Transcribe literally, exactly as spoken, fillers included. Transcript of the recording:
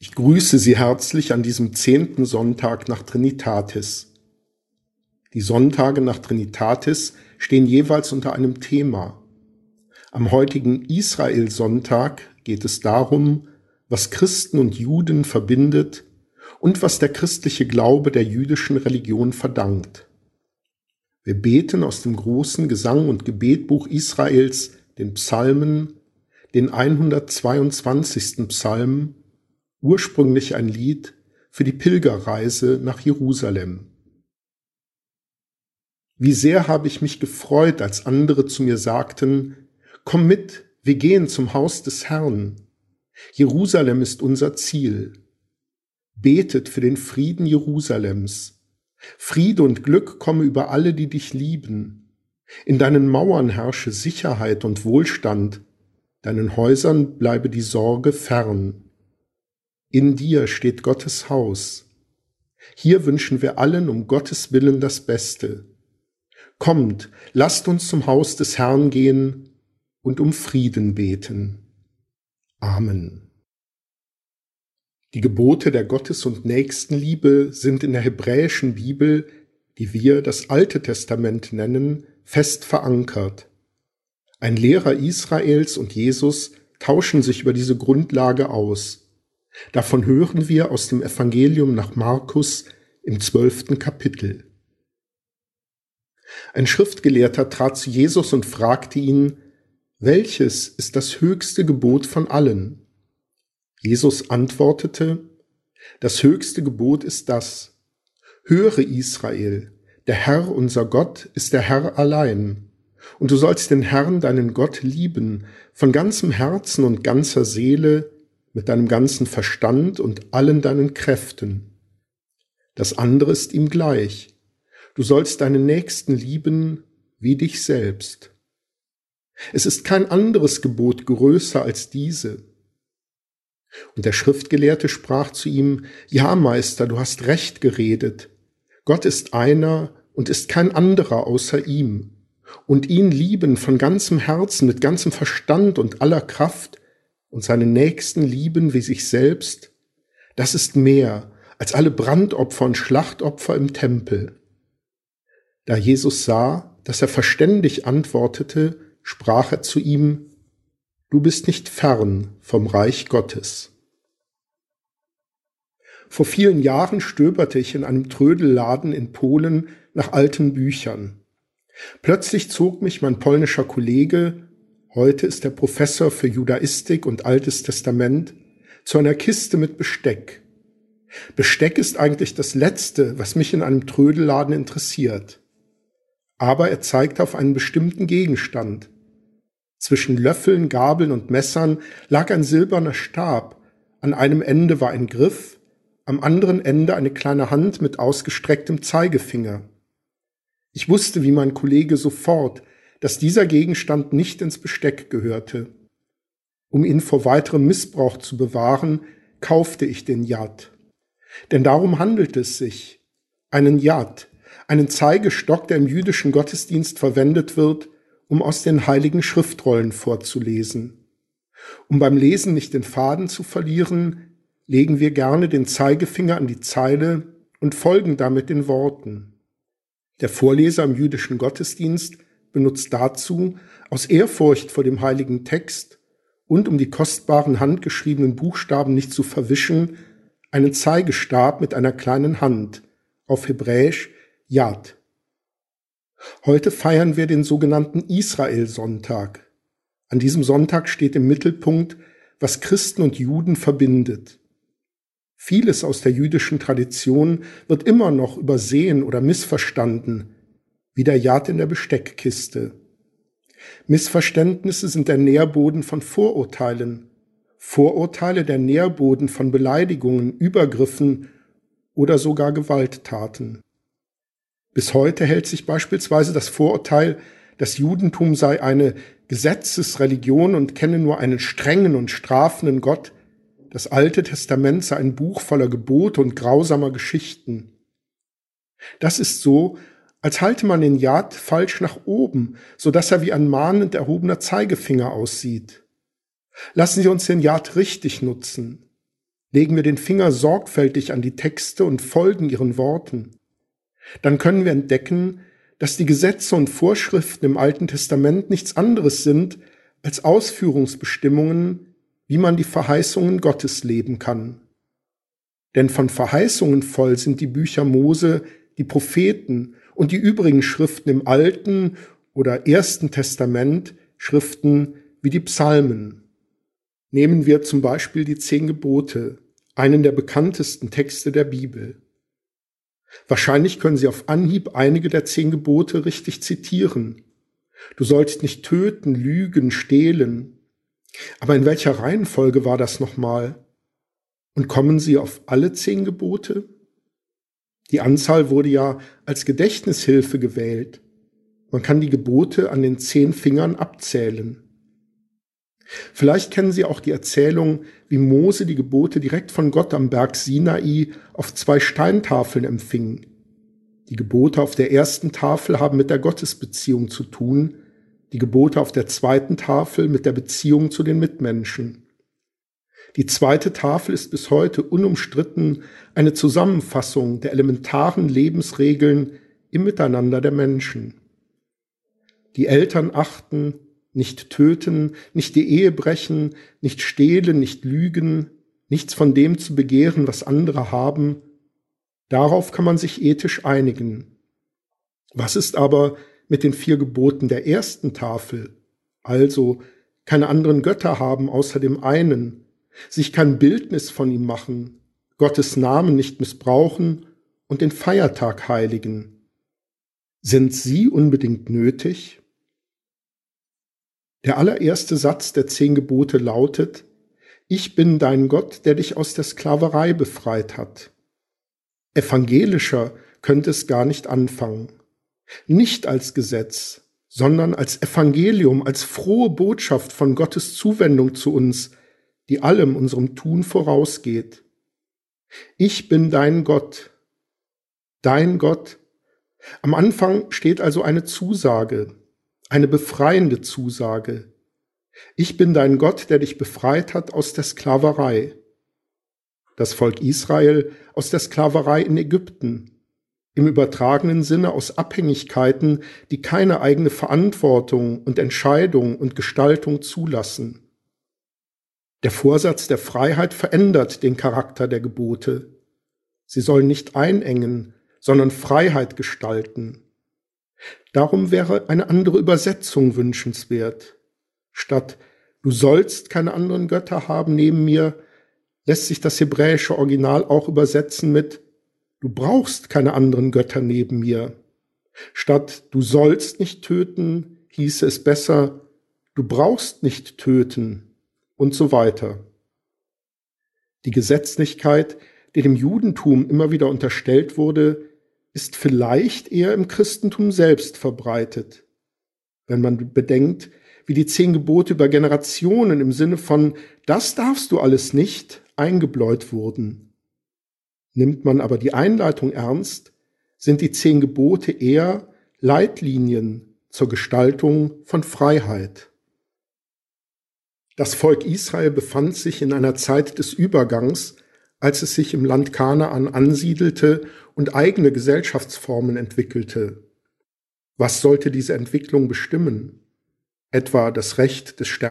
Ich grüße Sie herzlich an diesem zehnten Sonntag nach Trinitatis. Die Sonntage nach Trinitatis stehen jeweils unter einem Thema. Am heutigen Israel-Sonntag geht es darum, was Christen und Juden verbindet und was der christliche Glaube der jüdischen Religion verdankt. Wir beten aus dem großen Gesang- und Gebetbuch Israels, den Psalmen, den hundertzweiundzwanzigsten Psalm, ursprünglich ein Lied für die Pilgerreise nach Jerusalem. Wie sehr habe ich mich gefreut, als andere zu mir sagten: Komm mit, wir gehen zum Haus des Herrn. Jerusalem ist unser Ziel. Betet für den Frieden Jerusalems. Friede und Glück komme über alle, die dich lieben. In deinen Mauern herrsche Sicherheit und Wohlstand. Deinen Häusern bleibe die Sorge fern. In dir steht Gottes Haus. Hier wünschen wir allen um Gottes Willen das Beste. Kommt, lasst uns zum Haus des Herrn gehen und um Frieden beten. Amen. Die Gebote der Gottes- und Nächstenliebe sind in der hebräischen Bibel, die wir das Alte Testament nennen, fest verankert. Ein Lehrer Israels und Jesus tauschen sich über diese Grundlage aus. Davon hören wir aus dem Evangelium nach Markus im zwölften Kapitel. Ein Schriftgelehrter trat zu Jesus und fragte ihn: Welches ist das höchste Gebot von allen? Jesus antwortete: Das höchste Gebot ist das: Höre Israel, der Herr unser Gott ist der Herr allein, und du sollst den Herrn, deinen Gott, lieben, von ganzem Herzen und ganzer Seele, mit deinem ganzen Verstand und allen deinen Kräften. Das andere ist ihm gleich: Du sollst deinen Nächsten lieben wie dich selbst. Es ist kein anderes Gebot größer als diese. Und der Schriftgelehrte sprach zu ihm: Ja, Meister, du hast recht geredet. Gott ist einer und ist kein anderer außer ihm. Und ihn lieben von ganzem Herzen, mit ganzem Verstand und aller Kraft und seinen Nächsten lieben wie sich selbst, das ist mehr als alle Brandopfer und Schlachtopfer im Tempel. Da Jesus sah, dass er verständig antwortete, sprach er zu ihm: Du bist nicht fern vom Reich Gottes. Vor vielen Jahren stöberte ich in einem Trödelladen in Polen nach alten Büchern. Plötzlich zog mich mein polnischer Kollege, heute ist er Professor für Judaistik und Altes Testament, zu einer Kiste mit Besteck. Besteck ist eigentlich das Letzte, was mich in einem Trödelladen interessiert. Aber er zeigte auf einen bestimmten Gegenstand. Zwischen Löffeln, Gabeln und Messern lag ein silberner Stab. An einem Ende war ein Griff, am anderen Ende eine kleine Hand mit ausgestrecktem Zeigefinger. Ich wusste wie mein Kollege sofort, dass dieser Gegenstand nicht ins Besteck gehörte. Um ihn vor weiterem Missbrauch zu bewahren, kaufte ich den Yad. Denn darum handelt es sich. Einen Yad, einen Zeigestock, der im jüdischen Gottesdienst verwendet wird, um aus den heiligen Schriftrollen vorzulesen. Um beim Lesen nicht den Faden zu verlieren, legen wir gerne den Zeigefinger an die Zeile und folgen damit den Worten. Der Vorleser im jüdischen Gottesdienst benutzt dazu, aus Ehrfurcht vor dem heiligen Text und um die kostbaren handgeschriebenen Buchstaben nicht zu verwischen, einen Zeigestab mit einer kleinen Hand, auf Hebräisch Yad. Heute feiern wir den sogenannten Israel-Sonntag. An diesem Sonntag steht im Mittelpunkt, was Christen und Juden verbindet. Vieles aus der jüdischen Tradition wird immer noch übersehen oder missverstanden, wie der Yad in der Besteckkiste. Missverständnisse sind der Nährboden von Vorurteilen, Vorurteile der Nährboden von Beleidigungen, Übergriffen oder sogar Gewalttaten. Bis heute hält sich beispielsweise das Vorurteil, das Judentum sei eine Gesetzesreligion und kenne nur einen strengen und strafenden Gott. Das Alte Testament sei ein Buch voller Gebote und grausamer Geschichten. Das ist so, als halte man den Yad falsch nach oben, so dass er wie ein mahnend erhobener Zeigefinger aussieht. Lassen Sie uns den Yad richtig nutzen. Legen wir den Finger sorgfältig an die Texte und folgen ihren Worten, dann können wir entdecken, dass die Gesetze und Vorschriften im Alten Testament nichts anderes sind als Ausführungsbestimmungen, wie man die Verheißungen Gottes leben kann. Denn von Verheißungen voll sind die Bücher Mose, die Propheten und die übrigen Schriften im Alten oder Ersten Testament, Schriften wie die Psalmen. Nehmen wir zum Beispiel die Zehn Gebote, einen der bekanntesten Texte der Bibel. Wahrscheinlich können Sie auf Anhieb einige der Zehn Gebote richtig zitieren. Du sollst nicht töten, lügen, stehlen. Aber in welcher Reihenfolge war das nochmal? Und kommen Sie auf alle zehn Gebote? Die Anzahl wurde ja als Gedächtnishilfe gewählt. Man kann die Gebote an den zehn Fingern abzählen. Vielleicht kennen Sie auch die Erzählung, wie Mose die Gebote direkt von Gott am Berg Sinai auf zwei Steintafeln empfing. Die Gebote auf der ersten Tafel haben mit der Gottesbeziehung zu tun, die Gebote auf der zweiten Tafel mit der Beziehung zu den Mitmenschen. Die zweite Tafel ist bis heute unumstritten eine Zusammenfassung der elementaren Lebensregeln im Miteinander der Menschen. Die Eltern achten, nicht töten, nicht die Ehe brechen, nicht stehlen, nicht lügen, nichts von dem zu begehren, was andere haben. Darauf kann man sich ethisch einigen. Was ist aber mit den vier Geboten der ersten Tafel? Also keine anderen Götter haben außer dem einen, sich kein Bildnis von ihm machen, Gottes Namen nicht missbrauchen und den Feiertag heiligen. Sind sie unbedingt nötig? Der allererste Satz der zehn Gebote lautet: Ich bin dein Gott, der dich aus der Sklaverei befreit hat. Evangelischer könnte es gar nicht anfangen. Nicht als Gesetz, sondern als Evangelium, als frohe Botschaft von Gottes Zuwendung zu uns, die allem unserem Tun vorausgeht. Ich bin dein Gott. Dein Gott. Am Anfang steht also eine Zusage, eine befreiende Zusage. Ich bin dein Gott, der dich befreit hat aus der Sklaverei. Das Volk Israel aus der Sklaverei in Ägypten, im übertragenen Sinne aus Abhängigkeiten, die keine eigene Verantwortung und Entscheidung und Gestaltung zulassen. Der Vorsatz der Freiheit verändert den Charakter der Gebote. Sie sollen nicht einengen, sondern Freiheit gestalten. Darum wäre eine andere Übersetzung wünschenswert. Statt „Du sollst keine anderen Götter haben neben mir“ lässt sich das hebräische Original auch übersetzen mit „Du brauchst keine anderen Götter neben mir“. Statt „Du sollst nicht töten“ hieße es besser „Du brauchst nicht töten“ und so weiter. Die Gesetzlichkeit, die dem Judentum immer wieder unterstellt wurde, ist vielleicht eher im Christentum selbst verbreitet. Wenn man bedenkt, wie die zehn Gebote über Generationen im Sinne von „das darfst du alles nicht“ eingebläut wurden. Nimmt man aber die Einleitung ernst, sind die zehn Gebote eher Leitlinien zur Gestaltung von Freiheit. Das Volk Israel befand sich in einer Zeit des Übergangs, als es sich im Land Kanaan ansiedelte und eigene Gesellschaftsformen entwickelte. Was sollte diese Entwicklung bestimmen? Etwa das Recht des Stärkeren?